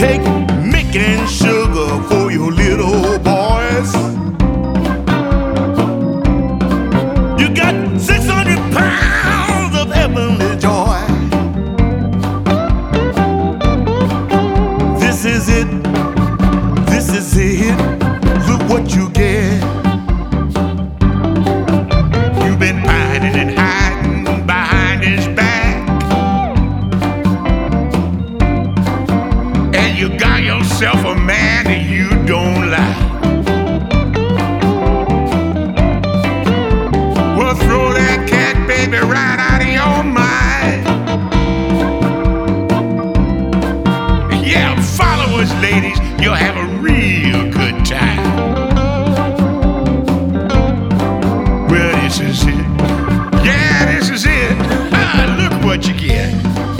Take milk and sugar for your little boys. You got 600 pounds of heavenly joy. This is it. This is it. Look what you get. You've been hiding and hiding behind his back, and you got yourself a man that you don't like. Well, throw that cat baby right out of your mind. Yeah, follow us, ladies. You'll have a real good time. Well, this is it. Yeah, this is it. Ah, look what you get.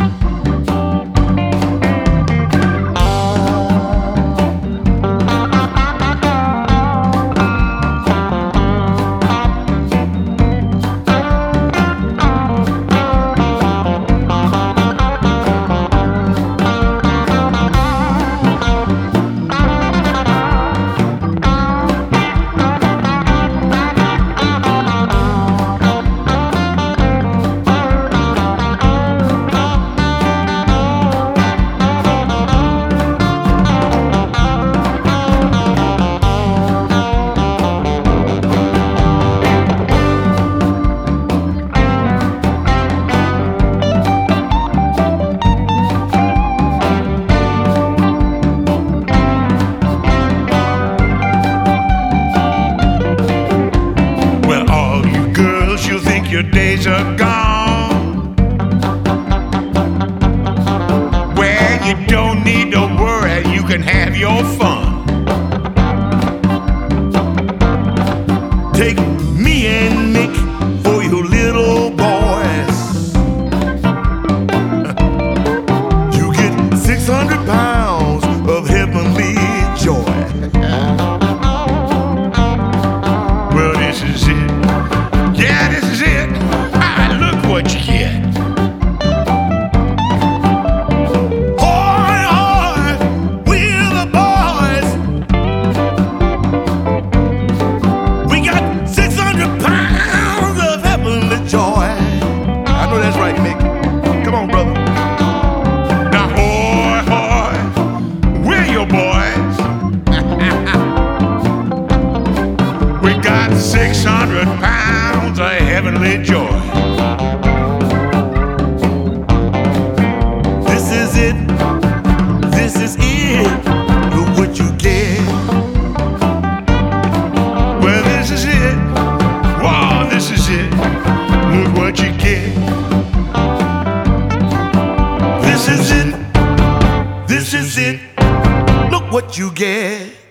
Your days are gone, where you don't need to worry, you can have your fun. Take me and Nick for your little boys. You get 600 pounds of heavenly joy. Well, this is it. Yeah, this is it. Ah, look what you get. Hoy, hoy, we're the boys. We got 600 pounds of heavenly joy. I know that's right, Mick. Come on, brother. Now, hoy, hoy, we're your boys. We got 600 pounds of heavenly joy. This is it. This is it. Look what you get. Well, this is it. Wow, this is it. Look what you get. This is it. This is it. Look what you get.